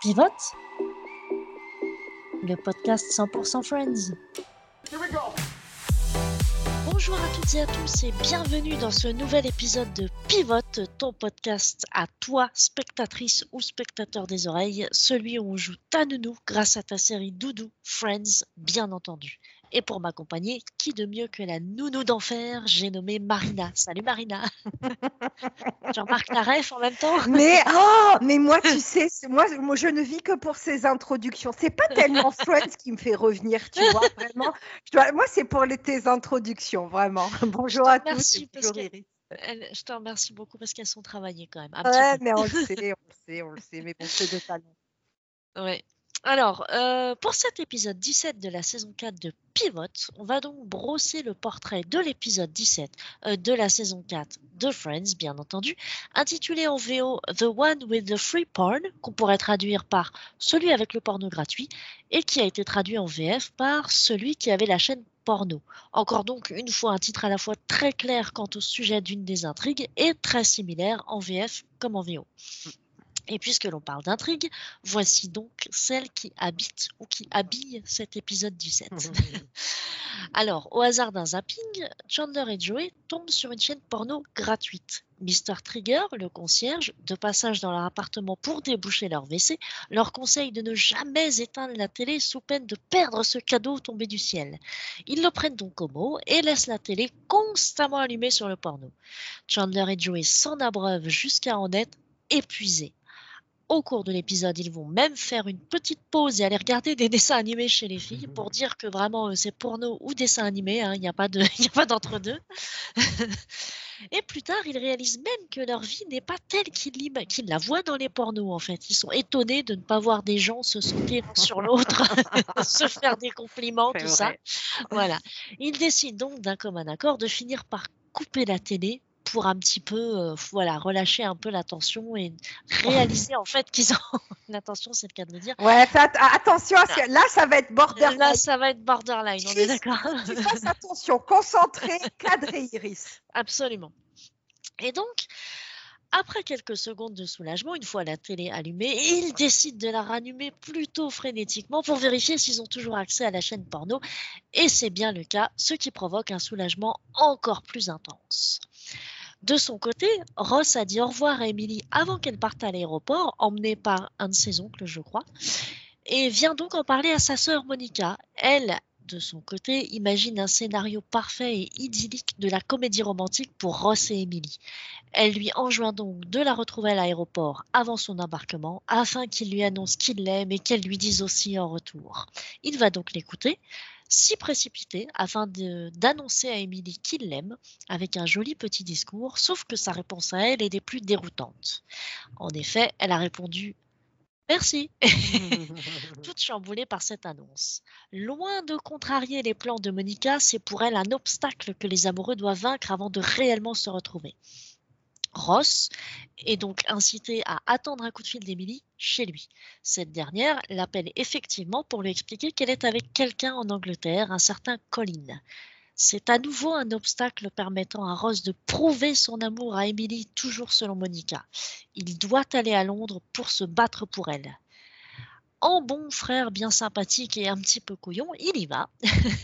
Pivote, le podcast 100% Friends. Here we go. Bonjour à toutes et à tous et bienvenue dans ce nouvel épisode de Pivote, ton podcast à toi, spectatrice ou spectateur des oreilles, celui où on joue ta nounou grâce à ta série Doudou, Friends, bien entendu. Et pour m'accompagner, qui de mieux que la nounou d'enfer, j'ai nommé Marina. Salut Marina. Jean-Marc Laref en même temps. Mais moi, tu sais, moi, je ne vis que pour ces introductions. C'est pas tellement Friends qui me fait revenir, tu vois, vraiment. Moi, c'est pour tes introductions, vraiment. Bonjour à tous. Merci Bonjour Iris. je te remercie beaucoup parce qu'elles sont travaillées quand même. Un Ouais, petit peu. mais on le sait, mais bon, c'est de talent. Ouais. Alors, pour cet épisode 17 de la saison 4 de Pivot, on va donc brosser le portrait de l'épisode 17 de la saison 4 de Friends, bien entendu, intitulé en VO The One with the Free Porn, qu'on pourrait traduire par celui avec le porno gratuit, et qui a été traduit en VF par celui qui avait la chaîne porno. Encore donc une fois un titre à la fois très clair quant au sujet d'une des intrigues et très similaire en VF comme en VO. Et puisque l'on parle d'intrigue, voici donc celle qui habite ou qui habille cet épisode 17. Alors, au hasard d'un zapping, Chandler et Joey tombent sur une chaîne porno gratuite. Mr. Trigger, le concierge, de passage dans leur appartement pour déboucher leur WC, leur conseille de ne jamais éteindre la télé sous peine de perdre ce cadeau tombé du ciel. Ils le prennent donc au mot et laissent la télé constamment allumée sur le porno. Chandler et Joey s'en abreuvent jusqu'à en être épuisés. Au cours de l'épisode, ils vont même faire une petite pause et aller regarder des dessins animés chez les filles pour dire que vraiment c'est porno ou dessin animé, il n'y a pas d'entre-deux. Et plus tard, ils réalisent même que leur vie n'est pas telle qu'ils la voient dans les pornos en fait. Ils sont étonnés de ne pas voir des gens se sauter l'un sur l'autre, se faire des compliments, C'est tout vrai. ça. Voilà. Ils décident donc d'un commun accord de finir par couper la télé pour un petit peu relâcher un peu la tension et réaliser en fait qu'ils ont l'attention, c'est le cas de le dire. Ouais, attention, là, ça va être borderline. Là, ça va être borderline, on est d'accord. Tu fasses attention, concentré, cadré, Iris. Absolument. Et donc, après quelques secondes de soulagement, une fois la télé allumée, ils décident de la rallumer plutôt frénétiquement pour vérifier s'ils ont toujours accès à la chaîne porno. Et c'est bien le cas, ce qui provoque un soulagement encore plus intense. De son côté, Ross a dit au revoir à Emily avant qu'elle parte à l'aéroport, emmenée par un de ses oncles, je crois, et vient donc en parler à sa sœur Monica. Elle, de son côté, imagine un scénario parfait et idyllique de la comédie romantique pour Ross et Emily. Elle lui enjoint donc de la retrouver à l'aéroport avant son embarquement afin qu'il lui annonce qu'il l'aime et qu'elle lui dise aussi en retour. Il va donc l'écouter, s'y précipiter afin d'annoncer à Emily qu'il l'aime avec un joli petit discours, sauf que sa réponse à elle est des plus déroutantes. En effet, elle a répondu « Merci », toute chamboulée par cette annonce. Loin de contrarier les plans de Monica, c'est pour elle un obstacle que les amoureux doivent vaincre avant de réellement se retrouver. Ross est donc incité à attendre un coup de fil d'Emily chez lui. Cette dernière l'appelle effectivement pour lui expliquer qu'elle est avec quelqu'un en Angleterre, un certain Colin. C'est à nouveau un obstacle permettant à Ross de prouver son amour à Emily, toujours selon Monica. Il doit aller à Londres pour se battre pour elle. En bon frère bien sympathique et un petit peu couillon, il y va.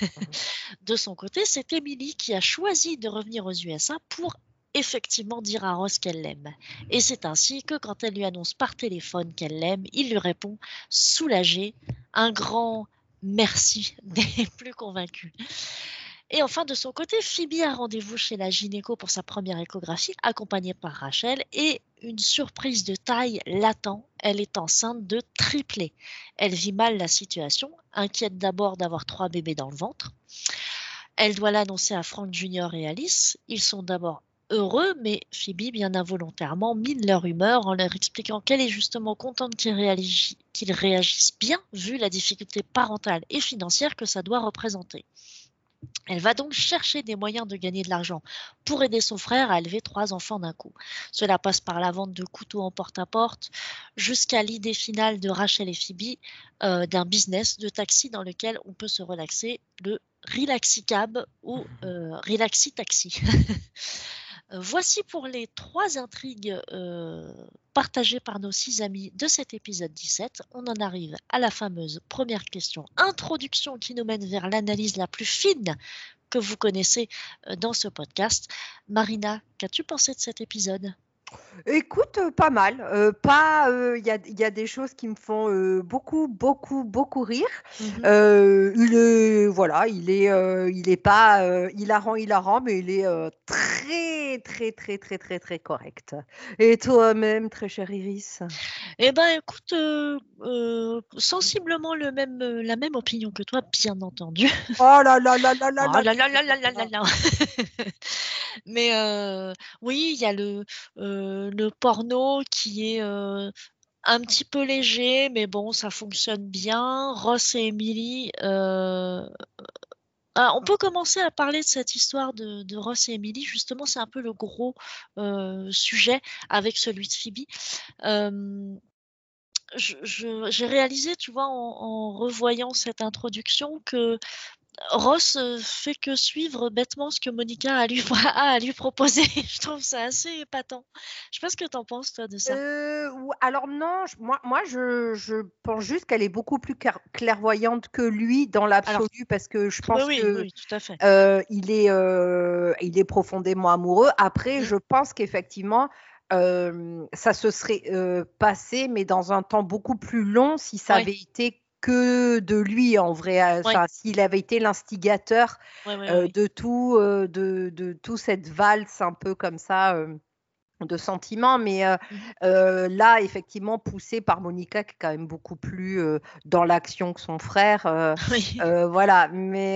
De son côté, c'est Emily qui a choisi de revenir aux USA pour effectivement dire à Ross qu'elle l'aime. Et c'est ainsi que quand elle lui annonce par téléphone qu'elle l'aime, il lui répond soulagé, un grand merci des plus convaincus. Et enfin, de son côté, Phoebe a rendez-vous chez la gynéco pour sa première échographie, accompagnée par Rachel, et une surprise de taille l'attend. Elle est enceinte de triplés. Elle vit mal la situation, inquiète d'abord d'avoir 3 bébés dans le ventre. Elle doit l'annoncer à Frank Jr. et Alice. Ils sont d'abord heureux, mais Phoebe, bien involontairement, mine leur humeur en leur expliquant qu'elle est justement contente qu'ils réagissent bien, vu la difficulté parentale et financière que ça doit représenter. Elle va donc chercher des moyens de gagner de l'argent pour aider son frère à élever 3 enfants d'un coup. Cela passe par la vente de couteaux en porte-à-porte, jusqu'à l'idée finale de Rachel et Phoebe d'un business de taxi dans lequel on peut se relaxer, le Relaxi Cab ou Relaxi Taxi. Voici pour les 3 intrigues partagées par nos 6 amis de cet épisode 17. On en arrive à la fameuse première question, introduction, qui nous mène vers l'analyse la plus fine que vous connaissez dans ce podcast. Marina, qu'as-tu pensé de cet épisode? Écoute, pas mal. Il y a des choses qui me font beaucoup, beaucoup, beaucoup rire. Il est pas hilarant, mais il est très, très, très, très, très, très correct. Et toi-même, très cher Iris? Eh ben, écoute, sensiblement la même opinion que toi, bien entendu. Oh là là là là là Oh là là là là là là là là là. là. Mais oui, il y a le porno qui est un petit peu léger, mais bon, ça fonctionne bien. Ross et Emily. On peut commencer à parler de cette histoire de Ross et Emily. Justement, c'est un peu le gros sujet avec celui de Phoebe. Euh, j'ai réalisé, tu vois, en revoyant cette introduction, que Ross fait que suivre bêtement ce que Monica a a à lui proposer. Je trouve ça assez épatant. Je sais pas ce que t'en penses, toi, de ça. Alors non, je pense juste qu'elle est beaucoup plus clairvoyante que lui dans Alors, l'absolu parce que je oui, pense oui, que oui, tout à fait. il est profondément amoureux. Après, Mm. je pense qu'effectivement, ça se serait passé, mais dans un temps beaucoup plus long si ça Ouais, avait été que de lui en vrai. ouais, Enfin, s'il avait été l'instigateur ouais, ouais, ouais. de tout cette valse un peu comme ça. De sentiments, mais Mhm. là, effectivement, poussé par Monica, qui est quand même beaucoup plus dans l'action que son frère. Oui. Voilà,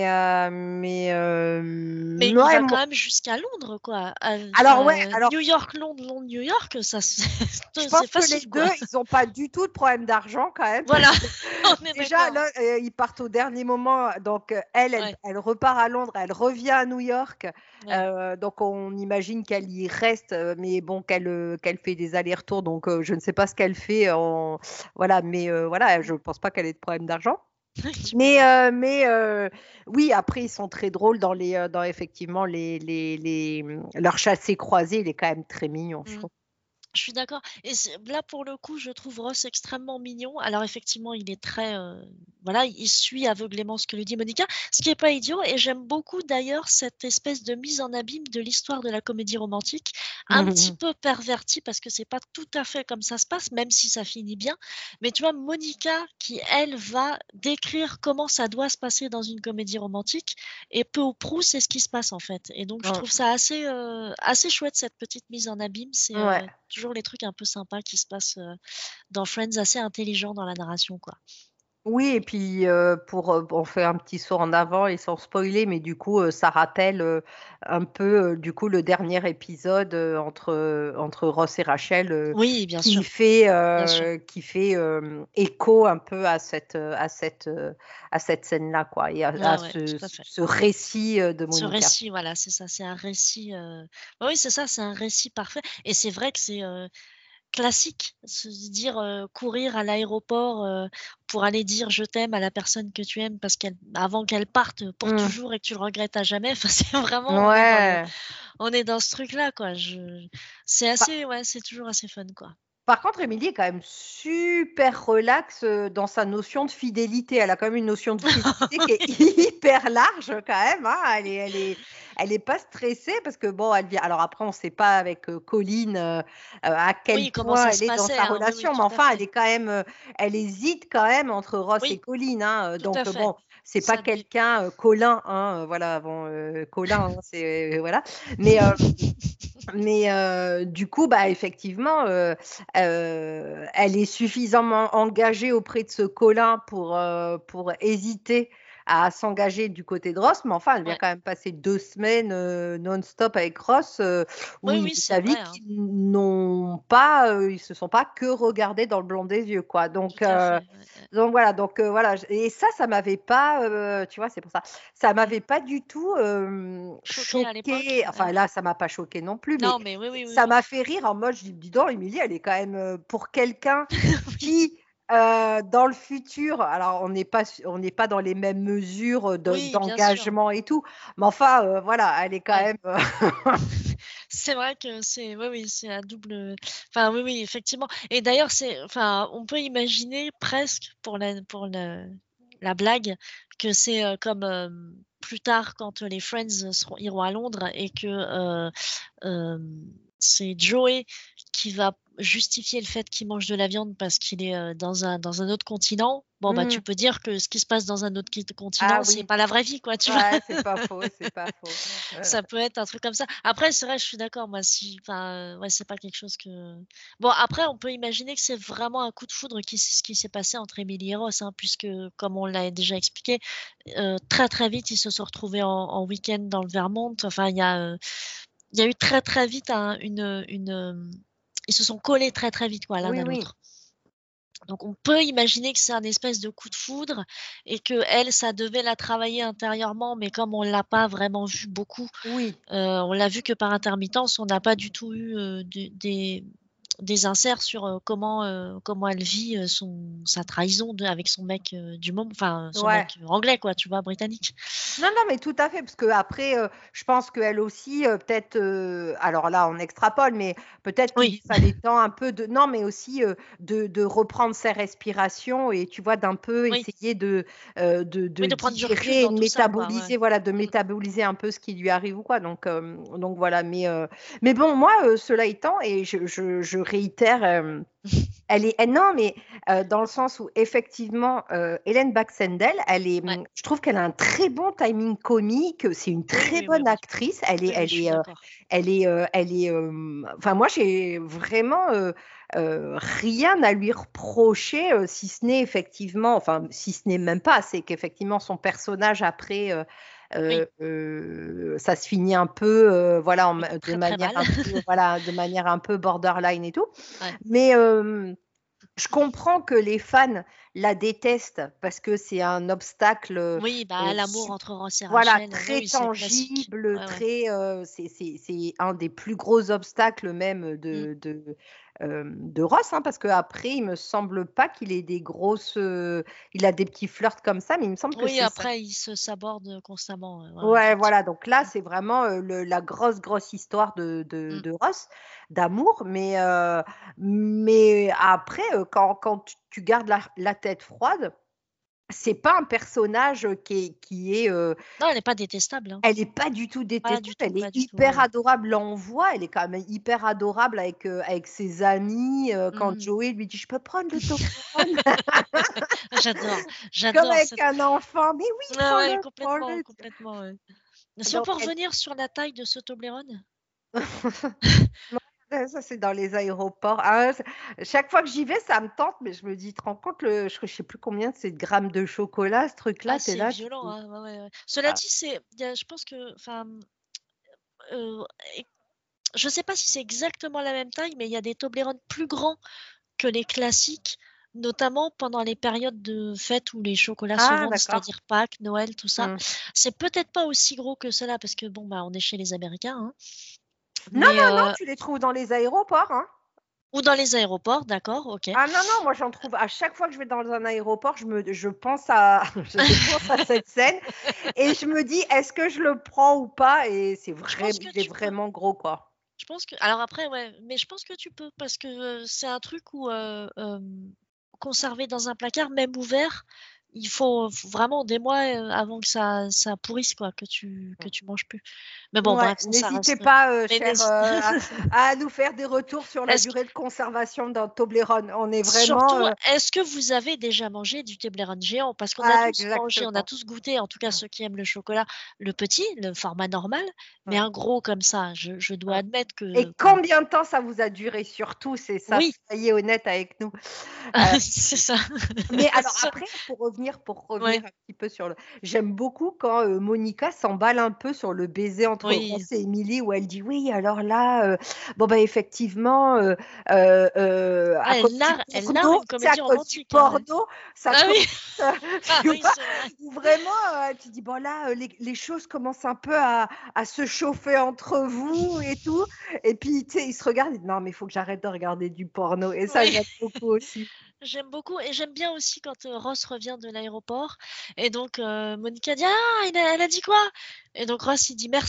Mais il ouais, va quand même jusqu'à Londres, quoi. alors ouais, New York, Londres, Londres, New York, ça, je c'est pense que les facile, quoi. deux, ils n'ont pas du tout de problème d'argent quand même, Voilà, parce que on est déjà, d'accord. là, ils partent au dernier moment. Donc, Ouais, elle repart à Londres, elle revient à New York. ouais. Donc, on imagine qu'elle y reste, mais bon, qu'elle fait des allers-retours. Donc, je ne sais pas ce qu'elle fait. Voilà, mais voilà, je ne pense pas qu'elle ait de problème d'argent. Tu m'étonnes. Mais oui, après, ils sont très drôles dans effectivement leur chassé-croisé. Il est quand même très mignon, je Mm. trouve. Je suis d'accord. Et là, pour le coup, je trouve Ross extrêmement mignon. Alors, effectivement, il est très, voilà, il suit aveuglément ce que lui dit Monica, ce qui est pas idiot. Et j'aime beaucoup d'ailleurs cette espèce de mise en abîme de l'histoire de la comédie romantique, un petit peu pervertie, parce que c'est pas tout à fait comme ça se passe, même si ça finit bien. Mais tu vois, Monica, qui elle va décrire comment ça doit se passer dans une comédie romantique, et peu ou prou, c'est ce qui se passe en fait. Et donc, je trouve ça assez chouette, cette petite mise en abîme. C'est Ouais. toujours les trucs un peu sympas qui se passent dans Friends, assez intelligents dans la narration, quoi. Oui, et puis on fait un petit saut en avant et sans spoiler, mais du coup, ça rappelle un peu du coup le dernier épisode entre Ross et Rachel Oui, bien sûr, bien sûr. qui fait écho un peu à cette scène-là, quoi, et Ouais, à ouais, tout à fait. ce récit de Ce Monica. récit, voilà, c'est ça, c'est un récit. Oui, c'est ça, c'est un récit parfait. Et c'est vrai que c'est classique, se dire courir à l'aéroport pour aller dire je t'aime à la personne que tu aimes parce qu'elle, avant qu'elle parte pour Mm. toujours et que tu le regrettes à jamais. Enfin, c'est vraiment, Ouais. on est dans ce truc-là, quoi. C'est Par, assez, ouais, c'est toujours assez fun, quoi. par contre, Émilie est quand même super relax dans sa notion de fidélité. Elle a quand même une notion de fidélité qui est hyper large quand même, hein. Elle est pas stressée parce que bon, elle vient. Alors après, on ne sait pas avec Colline à quel Oui, comment point ça elle se est dans passait, sa hein, oui, oui, relation, mais tout à enfin, fait. elle hésite quand même entre Ross et Oui, Colline, hein. tout à Donc fait. bon, c'est pas Ça dé- quelqu'un Colin, hein. Voilà, bon, Colin, hein, c'est voilà. Mais du coup, bah, effectivement, elle est suffisamment engagée auprès de ce Colin pour hésiter à s'engager du côté de Ross. Mais enfin, elle vient Ouais. quand même passer 2 semaines non-stop avec Ross, où Oui, il oui, c'est a vu vrai, hein, ils se sont pas que regardés dans le blanc des yeux, quoi. tout à fait. Ouais, ouais. Donc voilà, voilà. Et ça m'avait pas, tu vois, c'est pour ça. Ça Mm. m'avait pas du tout Choquée à l'époque. choqué. Enfin là, ça m'a pas choqué non plus, mais Non, mais oui, oui, oui, ça oui. m'a fait rire en mode, je dis donc, Émilie, elle est quand même pour quelqu'un Oui, qui, dans le futur, alors on n'est pas dans les mêmes mesures oui, bien sûr. d'engagement et tout, mais enfin, voilà, elle est quand Ouais. même. C'est vrai que oui, c'est à double. Enfin, oui, oui, effectivement. Et d'ailleurs, enfin, on peut imaginer presque la blague que c'est comme plus tard quand les Friends iront à Londres et que c'est Joey qui va justifier le fait qu'il mange de la viande parce qu'il est dans un autre continent. Bon, bah, Mmh. tu peux dire que ce qui se passe dans un autre Ah continent, c'est oui, pas la vraie vie, quoi, tu vois. ouais, c'est pas faux, c'est pas faux. Ça peut être un truc comme ça. Après, c'est vrai, je suis d'accord, moi, enfin, ouais, c'est pas quelque chose que. Bon, après, on peut imaginer que c'est vraiment un coup de foudre ce qui s'est passé entre Emily et Ross, hein, puisque, comme on l'a déjà expliqué, très très vite, ils se sont retrouvés en week-end dans le Vermont. Enfin, il y a eu très très vite ils se sont collés très très vite, quoi, l'un Oui, à oui, l'autre. Donc on peut imaginer que c'est un espèce de coup de foudre et que elle, ça devait la travailler intérieurement, mais comme on l'a pas vraiment vu beaucoup, oui. on l'a vu que par intermittence, on n'a pas du tout eu, des inserts sur, comment elle vit, sa trahison avec son mec, du moment, enfin son Ouais. mec anglais, quoi, tu vois? Britannique. Non, non, mais tout à fait, parce qu'après, je pense qu'elle aussi, peut-être, alors là, on extrapole, mais peut-être qu'il Oui, lui fallait temps un peu de non, mais aussi, de reprendre ses respirations et tu vois, d'un peu oui, essayer de oui, de prendre du recul digérer et dans de tout ça, quoi, ouais. métaboliser, voilà, de Mmh. métaboliser un peu ce qui lui arrive ou quoi, donc voilà, mais bon, moi, cela étant et je réitère, non, mais dans le sens où effectivement, Hélène Baxendale, Ouais. je trouve qu'elle a un très bon timing comique, c'est une Oui, très oui, oui, bonne oui. actrice. Oui, oui, je suis d'accord. Enfin moi j'ai vraiment, rien à lui reprocher, si ce n'est effectivement enfin si ce n'est même pas, c'est qu'effectivement son personnage après, Oui, ça se finit un peu, voilà, oui, de très, très manière mal. un peu, voilà, de manière un peu borderline et tout. Ouais. Mais je comprends que les fans la détestent parce que c'est un obstacle, Oui, bah, l'amour su entre Ross et voilà, Rachel, oui, très oui, c'est classique. tangible, Ouais, ouais. très, c'est un des plus gros obstacles même Mmh. de Ross, hein, parce qu'après il me semble pas qu'il ait des grosses, il a des petits flirts comme ça, mais il me semble que Oui, c'est ça. après, ils se sabordent constamment, ouais, ouais, Ouais, effectivement. voilà, donc là, Mmh. c'est vraiment, la grosse histoire Mmh. de Ross, d'amour, mais après, quand tu gardes la tête froide, c'est pas un personnage, Non, elle est pas détestable, hein. elle est pas du tout Pas détestable, du tout, elle pas est du tout, ouais, hyper ouais. adorable, là, on voit, elle est quand même hyper adorable avec ses amis, quand Mmh. Joey lui dit: «Je peux prendre le Toblerone?» J'adore, Comme j'adore avec cette. un enfant: «Mais oui, Ouais, ouais, prends-le, complètement, prends-le!» complètement, ouais. Si on Donc peut elle revenir sur la taille de ce Toblerone? Non, ça c'est dans les aéroports. Ah, chaque fois que j'y vais, ça me tente, mais je me dis: «Tu te rends compte je sais plus combien c'est de grammes de chocolat ce Ah, truc-là?» Tu es c'est là, tu violent, te hein, ouais, ouais, ouais. Cela ah, dit, je pense que, enfin, heu, et je sais pas si c'est exactement la même taille, mais il y a des Toblerone plus grands que les classiques, notamment pendant les périodes de fêtes où les chocolats se ah vendent, d'accord. c'est-à-dire Pâques, Noël, tout ça. Mmh. C'est peut-être pas aussi gros que cela parce que bon, bah, on est chez les Américains, hein, Non, mais non, non, tu les trouves dans les aéroports, hein. ou dans les aéroports, d'accord, OK. Ah non, non, moi j'en trouve à chaque fois que je vais dans un aéroport, je pense à je pense à cette scène et je me dis: «Est-ce que je le prends ou pas?» et Je pense que il est tu peux. vraiment gros, quoi. Je pense que alors après, ouais, mais je pense que tu peux parce que, c'est un truc où, conserver dans un placard, même ouvert, il faut vraiment des mois, avant que ça pourrisse quoi, que tu manges plus. Mais bon Ouais, bref, ça n'hésitez reste, pas, mais cher, à nous faire des retours sur la est-ce durée de conservation d'un Toblerone. On est vraiment, surtout, est-ce que vous avez déjà mangé du Toblerone géant? Parce qu'on a ah tous mangé, on a exactement. tous goûté, en tout cas ceux qui aiment le chocolat, le petit, le format normal, mais Ouais, un gros comme ça, je dois ouais. admettre Et que, enfin, combien de temps ça vous a duré surtout? C'est ça, oui, soyez honnête avec nous. Heu c'est ça. Mais alors Ça après, pour revenir ouais, un petit peu sur le j'aime beaucoup quand, Monica s'emballe un peu sur le baiser entre oui. Ross et Emily où elle dit: «Oui, alors là, bon, bah, effectivement, à Ah, cause du elle narre porno, une tu sais, à comédie cause du romantique, hein, ouais. porno, ça Ah commence, oui! Ah tu oui, vois? c'est vrai. Où vraiment, tu dis: «Bon là, les choses commencent un peu à se chauffer entre vous et tout» et puis, tu sais, ils se regardent, ils disent: «Non, mais il faut que j'arrête de regarder du porno» et ça, Oui, j'aime beaucoup aussi. j'aime beaucoup et j'aime bien aussi quand, Ross revient de l'aéroport et donc Monica dit: «Ah, elle a dit quoi?» Et donc Ross, il dit: «Merci».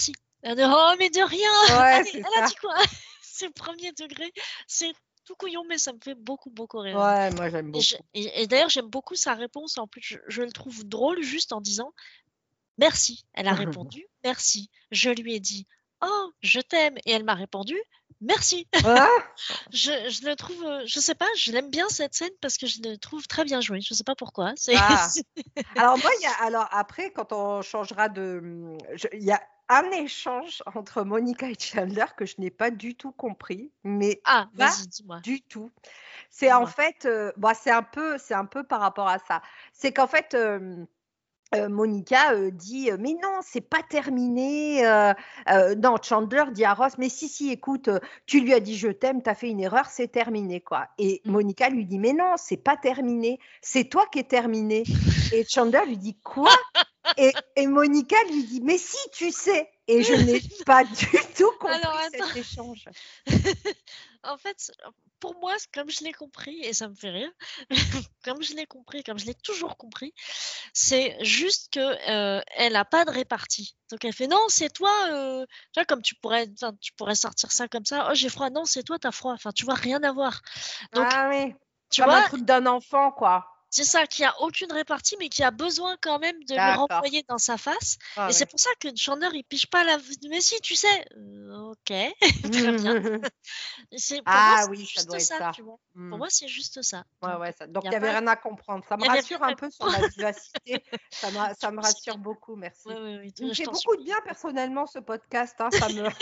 Elle dit, oh, mais de rien. Ouais, c'est Elle a ça. dit quoi? C'est premier degré. C'est tout couillon, mais ça me fait beaucoup, beaucoup rire. Ouais, moi j'aime beaucoup. Et d'ailleurs, j'aime beaucoup sa réponse. En plus, je le trouve drôle juste en disant merci. Elle a répondu merci. Je lui ai dit oh, je t'aime. Et elle m'a répondu merci. Ouais. Je le trouve, je sais pas, je l'aime bien cette scène parce que je le trouve très bien joué. Je sais pas pourquoi. Ah. Alors moi, alors après, quand on changera il y a un échange entre Monica et Chandler que je n'ai pas du tout compris, mais Ah, pas vas-y, dis-moi. du tout. C'est en Dis-moi. fait, bah, c'est un peu par rapport à ça. C'est qu'en fait, Monica, dit, «Mais non, c'est pas terminé, non», Chandler dit à Ross: «Mais si, si, écoute, tu lui as dit je t'aime, tu as fait une erreur, c'est terminé, quoi», et Mm. Monica lui dit: «Mais non, c'est pas terminé, c'est toi qui es terminé», et Chandler lui dit: «Quoi?» et Monica lui dit: «Mais si, tu sais», et je n'ai pas du tout Alors, compris attends. cet échange. En fait, pour moi, comme je l'ai compris, et ça me fait rire, comme je l'ai compris, comme je l'ai toujours compris, c'est juste que elle a pas de répartie. Donc elle fait non, c'est toi. Tu vois, comme tu pourrais sortir ça comme ça. Oh, j'ai froid. Non, c'est toi, t'as froid. Enfin, tu vois, rien à voir. Donc, Ah oui, tu comme un vois, truc d'un enfant, quoi. c'est ça, qui a aucune répartie, mais qui a besoin quand même de lui D'accord. renvoyer dans sa face. Ah Et c'est ouais. pour ça que Chandler, il pige pas la. Mais si, tu sais. Ok, très bien. Pour moi, Ah c'est oui, ça juste doit être ça, ça. tu vois. Pour Mmh. moi, c'est juste ça. Ouais, Donc, ouais, donc il y il a y avait pas, rien à comprendre. Ça me il y avait rien rassure un à peu sur comprendre. ma vivacité. Tu Ça me considères. rassure beaucoup, Ouais, merci. ouais, ouais, Il me je fait t'en beaucoup de supplie. bien personnellement ce podcast, hein, ça me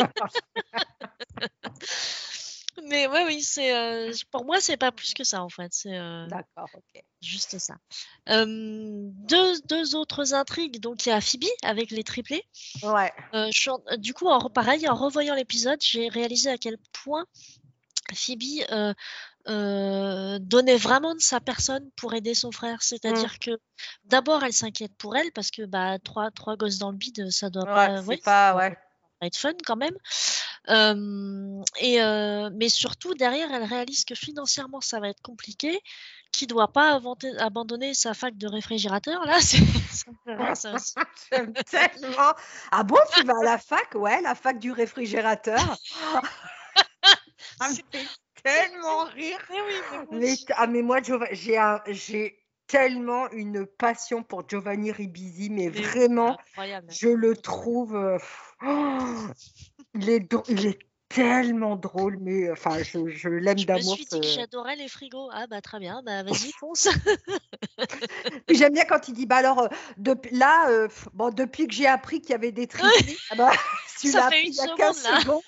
Mais ouais, oui, pour moi, c'est pas plus que ça en fait. C'est D'accord, OK. juste ça. Deux autres intrigues. Donc, il y a Phoebe avec les triplés. Ouais. Du coup, pareil, en revoyant l'épisode, j'ai réalisé à quel point Phoebe donnait vraiment de sa personne pour aider son frère. Mmh. C'est-à-dire que d'abord, elle s'inquiète pour elle parce que bah, trois gosses dans le bide, ça doit Ouais, pas, c'est ouais, ça pas doit ouais. pas être fun quand même. Mais surtout, derrière, elle réalise que financièrement, ça va être compliqué, qu'il doit pas abandonner sa fac de réfrigérateur. Là, ça me fait rire, ça aussi. J'aime tellement. Ah bon, tu vas à la fac? Ouais, la fac du réfrigérateur. Ça me C'est fait c'est tellement rire. mais oui, mais moi Mais aussi. mais moi j'ai tellement une passion pour Giovanni Ribisi, mais Mais oui, c'est vraiment, incroyable, je le incroyable. trouve, il est tellement drôle, mais enfin je l'aime Je me d'amour suis dit que ce j'adorais les frigos. Ah bah très bien, bah vas-y, fonce. puis j'aime bien quand il dit: «Bah alors, bon depuis que j'ai appris qu'il y avait des triplés», ah bah, tu Ça l'as fait appris une il y a 15 seconde là. secondes.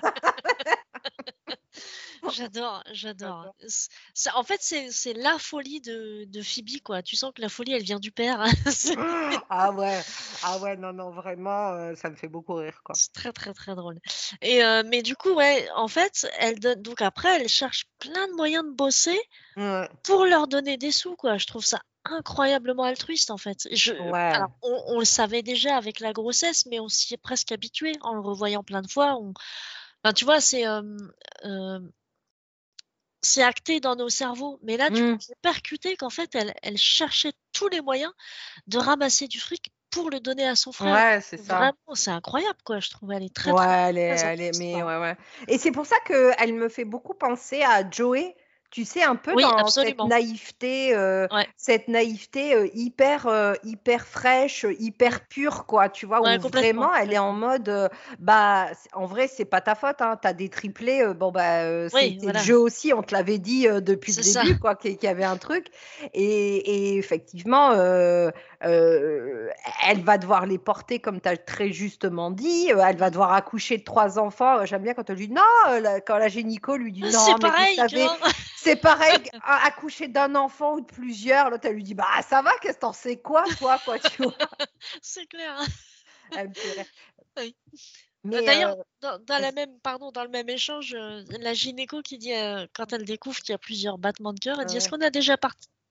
J'adore, j'adore. J'adore. En fait, c'est la folie de Phoebe, quoi. Tu sens que la folie, elle vient du père. Ah ouais, ah ouais, non, non, vraiment, ça me fait beaucoup rire, quoi. C'est très, très, très drôle. Mais du coup, ouais, en fait, donc après, elle cherche plein de moyens de bosser Ouais, pour leur donner des sous, quoi. Je trouve ça incroyablement altruiste, en fait. ouais. Alors, on le savait déjà avec la grossesse, mais on s'y est presque habitué en le revoyant plein de fois. Enfin, tu vois, euh, c'est acté dans nos cerveaux. Mais là, du coup, Mmh. c'est percuté qu'en fait, elle cherchait tous les moyens de ramasser du fric pour le donner à son frère. Ouais, c'est ça. Vraiment, c'est incroyable, quoi. Je trouve elle est très, Ouais, très, très altruiste, mais quoi. ouais, ouais, et c'est pour ça qu'elle me fait beaucoup penser à Joey, tu sais, un peu Oui, dans absolument. Ouais, cette naïveté, hyper fraîche, mmh, hyper pure, quoi, tu vois? ouais, Où complètement, vraiment elle est en complètement. mode, bah, c en vrai, c'est pas ta faute, hein, tu des triplés, bon, bah, Oui, c'était le voilà, jeu aussi, on te l'avait dit, depuis le c'est ça. début, quoi, qu'il y avait un truc, et effectivement, Heu, elle va devoir les porter comme tu as très justement dit, elle va Mmh. devoir accoucher de 3 enfants, j'aime bien quand elle lui dit: «Non», quand la gynéco lui dit: C'est «Non, mais vous pareil savez, que c'est pareil accoucher d'un enfant ou de plusieurs», l'autre elle lui dit: «Bah, ça va, qu'est-ce que tu sais quoi toi?» quoi, tu vois? c'est clair. Elle me fait rire. Oui. Mais D'ailleurs, dans la vas-y. même pardon, dans le même échange, la gynéco qui dit, quand elle découvre qu'il y a plusieurs battements de cœur, elle dit: «Est-ce qu'on a déjà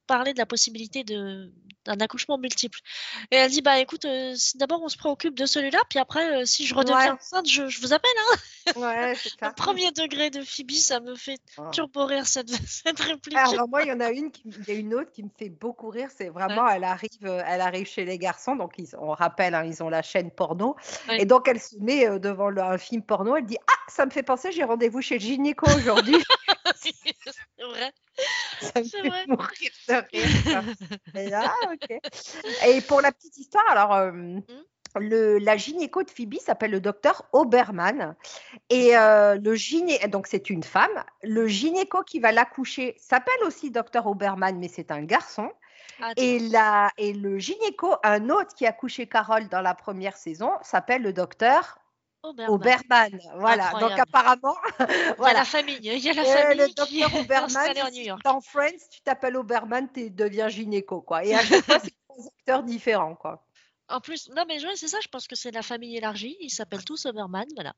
parler de la possibilité d'un accouchement multiple. Et elle dit, bah écoute, d'abord on se préoccupe de celui-là, puis après, si je redeviens enceinte, je vous appelle. Ouais, c'est Le ça. premier degré de Phoebe, ça me fait Ah. turbo rire cette réplique. Alors moi, il y en a une il y a une autre qui me fait beaucoup rire, c'est vraiment elle arrive chez les garçons, donc on rappelle, hein, ils ont la chaîne porno Ouais. et donc elle se met, devant un film porno, elle dit: «Ah, ça me fait penser, j'ai rendez-vous chez le gynéco aujourd'hui». C'est vrai, Ça me c'est fait vrai. mourir de rire, quoi. Et là, OK. Et pour la petite histoire, alors, Mmh. la gynéco de Phoebe s'appelle le docteur Oberman et donc c'est une femme. Le gynéco qui va l'accoucher s'appelle aussi docteur Oberman, mais c'est un garçon. Ah Et tiens, le gynéco, un autre qui a couché Carole dans la première saison, s'appelle le docteur Oberman, Oberman. Voilà, donc incroyable. apparemment, Il y a voilà. la famille, il y a la Le famille qui docteur est Oberman, installée en New York. dans Friends, tu t'appelles Oberman, tu deviens gynéco, quoi. Et à chaque fois, c'est 3 acteurs différents, quoi. En plus, non mais ouais, c'est ça, je pense que c'est la famille élargie, ils s'appellent tous Oberman, voilà.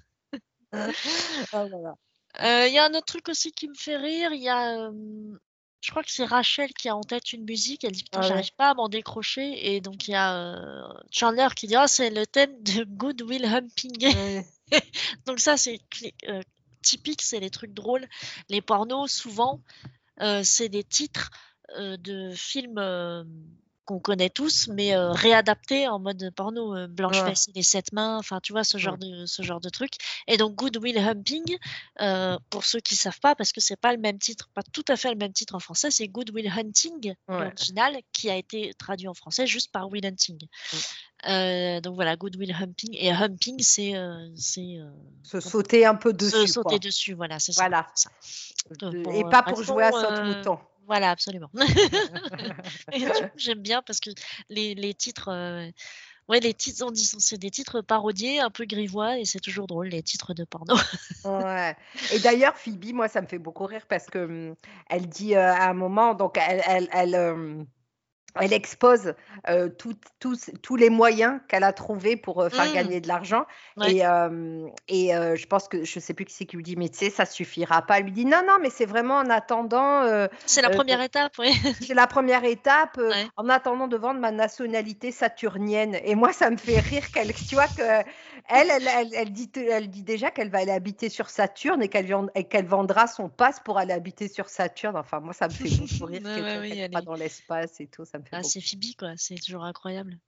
Ah, voilà. Il y a un autre truc aussi qui me fait rire, il y a, je crois que c'est Rachel qui a en tête une musique, elle dit: «Putain, Ah ouais. j'arrive pas à m'en décrocher» et donc il y a, Chandler qui dit: «Ah, c'est le thème de Good Will Hunting». Ouais. Donc ça, c'est typique, c'est les trucs drôles. Les pornos, souvent, c'est des titres de films qu'on connaît tous, mais réadaptés en mode porno. Ouais. Blanche-Fesse et les 7 mains, enfin, tu vois, ce genre de truc. Et donc, Good Will Hunting, pour ceux qui savent pas, parce que c'est pas le même titre, pas tout à fait le même titre en français, c'est Good Will Hunting, Ouais. l'original, qui a été traduit en français juste par Will Hunting. Donc voilà, Good Will Humping. Et humping, c'est Se sauter un peu se dessus, sauter quoi. dessus, voilà, c'est ça. Voilà. c'est ça. Et Bon, pas pour jouer à passons, saute-mouton. voilà, absolument. Et du coup, j'aime bien parce que les titres, ouais, les titres, c'est des titres parodiés, un peu grivois, et c'est toujours drôle, les titres de porno. Ouais. Et d'ailleurs, Phoebe, moi, ça me fait beaucoup rire parce que, elle dit, à un moment, donc elle expose, tous les moyens qu'elle a trouvés pour, faire Mmh, gagner de l'argent ouais, je pense que je sais plus qui c'est qui lui dit: «Mais tu sais, ça suffira pas». Elle lui dit: «Non, non, mais c'est vraiment en attendant, c'est la heu, première étape, oui. c'est la première étape, Ouais. en attendant de vendre ma nationalité saturnienne». Et moi, ça me fait rire qu'elle tu vois elle dit déjà qu'elle va aller habiter sur Saturne et qu'elle vendra son pass pour aller habiter sur Saturne. Enfin, moi, ça me fait beaucoup rire Ouais, ouais, qu'elle oui, croit dans l'espace et tout, ça me fait beaucoup c'est Phoebe, quoi, c'est toujours incroyable.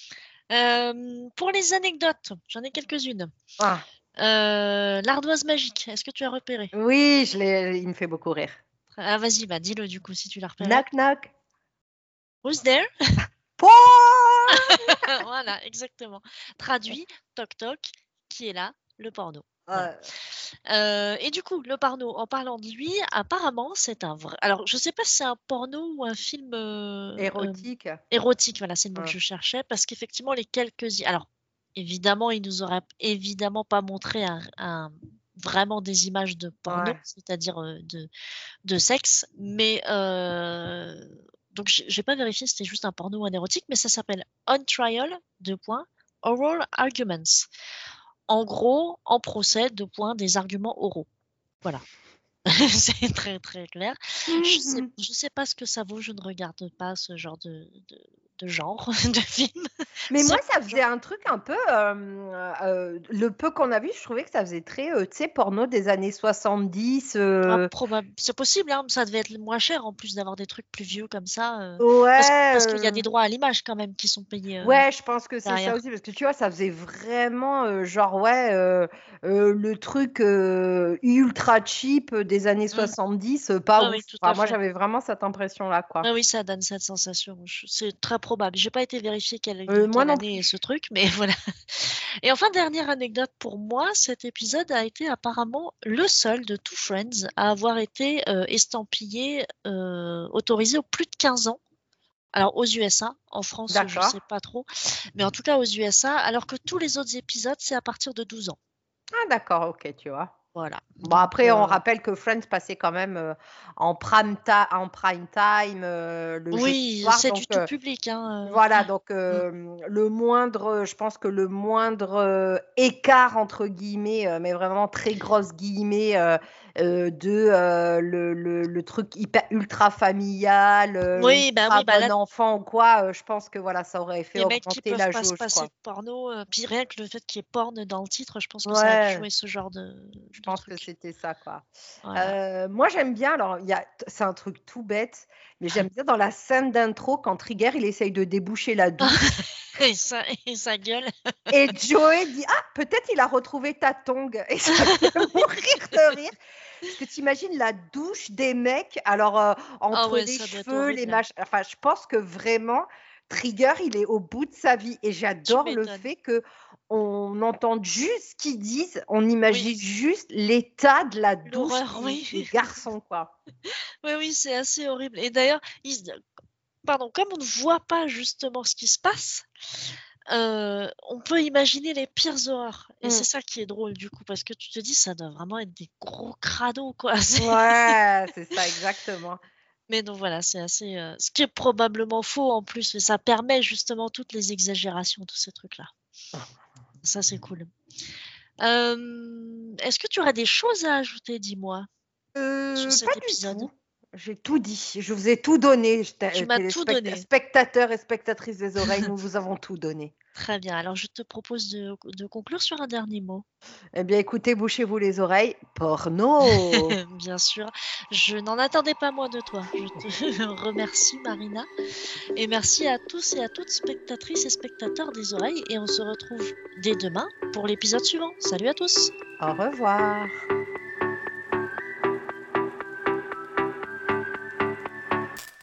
Pour les anecdotes, j'en ai quelques-unes. ah, L'ardoise magique, est-ce que tu as repéré? oui, il me fait beaucoup rire. Ah vas-y, bah dis-le du coup si tu l'as repéré. Knock knock. Who's there? Paul! Voilà, exactement. Traduit, toc toc, qui est là? Le porno. Voilà. Et du coup, le porno, en parlant de lui, apparemment, c'est un vrai. Alors, je sais pas si c'est un porno ou un film Érotique. érotique, voilà, c'est le mot que Ouais. je cherchais, parce qu'effectivement, les quelques. Alors, évidemment, il nous aurait évidemment pas montré vraiment des images de porno, Ouais. c'est-à-dire de sexe, mais donc j'ai pas vérifié si c'était juste un porno ou un érotique, mais ça s'appelle On Trial, Oral Arguments. En gros, en procès, des arguments oraux. Voilà. C'est très très clair. Je sais pas ce que ça vaut, je ne regarde pas ce genre de genre de film. Mais moi, Ce ça faisait genre. un truc un peu, le peu qu'on a vu, je trouvais que ça faisait très, tu sais, porno des années 70, Ah, c'est possible, hein, ça devait être moins cher en plus d'avoir des trucs plus vieux comme ça. Ouais, Parce qu'il y a des droits à l'image quand même qui sont payés ouais, je pense que c'est ça derrière. aussi parce que tu vois, ça faisait vraiment, genre, ouais, le truc, ultra cheap, des années Mm. 70, pas Ouais, ouf. oui, tout Enfin, à moi, fait. j'avais vraiment cette impression-là, Ouais, quoi. oui, ça donne cette sensation. C'est très probable. J'ai pas été vérifier Moi quelle non année est ce plus. truc, mais voilà. Et enfin, dernière anecdote pour moi, cet épisode a été apparemment le seul de tout Friends à avoir été estampillé, autorisé aux plus de 15 ans. Alors aux USA, en France, je D'accord. sais pas trop, mais en tout cas aux USA, alors que tous les autres épisodes, c'est à partir de 12 ans. Ah d'accord, OK, tu vois? Voilà. Bon, Donc, après, on rappelle que Friends passait quand même en prime time le jeudi oui, soir. c'est Donc, du tout public, hein. voilà. Donc, Mm. je pense que le moindre écart, entre guillemets, mais vraiment très grosses guillemets, le truc hyper ultra familial, Oui, ultra bah bon là, enfant ou quoi, je pense que voilà, ça aurait fait les mecs qui augmenter peuvent la pas se jauge, passer quoi. de porno, puis rien que le fait qu'il y ait porn dans le titre, je pense que ça a dû Ouais. jouer ce genre Je de pense que truc. c'était ça, quoi. Voilà. Moi, j'aime bien, alors, c'est un truc tout bête, mais j'aime bien dans la scène d'intro, quand Trigger, il essaye de déboucher la douche, Et sa gueule. et Joey dit, ah, peut-être il a retrouvé ta tongue. Et ça me fait mourir de rire. Parce que t'imagines la douche des mecs, alors, Ah entre ouais, les ça doit être cheveux, les horrible. machins, enfin, je pense que vraiment, Trigger, il est au bout de sa vie. Et Tu j'adore le m'étonnes. fait que on entende juste ce qu'ils disent, on Oui, imagine juste l'état de la douche l'horreur, oui. des garçons, quoi. Oui, oui, c'est assez horrible. Et d'ailleurs, pardon, comme on ne voit pas justement ce qui se passe, on peut imaginer les pires horreurs. Et Mm. c'est ça qui est drôle du coup, parce que tu te dis, ça doit vraiment être des gros crados, quoi. Ouais, c'est ça, exactement. Mais donc voilà, c'est assez. Ce qui est probablement faux en plus, mais ça permet justement toutes les exagérations, tous ces trucs-là. Ça, c'est cool. Est-ce que tu aurais des choses à ajouter, dis-moi, sur Pas cet du épisode? tout. J'ai tout dit. Je vous ai tout donné. Tu m'as tout donné. Spectateurs et spectatrices des oreilles, nous vous avons tout donné. Très bien. Alors, je te propose de conclure sur un dernier mot. Eh bien, écoutez, bouchez-vous les oreilles. Porno! Bien sûr, je n'en attendais pas moins de toi. Je te remercie, Marina. Et merci à tous et à toutes, spectatrices et spectateurs des oreilles. Et on se retrouve dès demain pour l'épisode suivant. Salut à tous! Au revoir!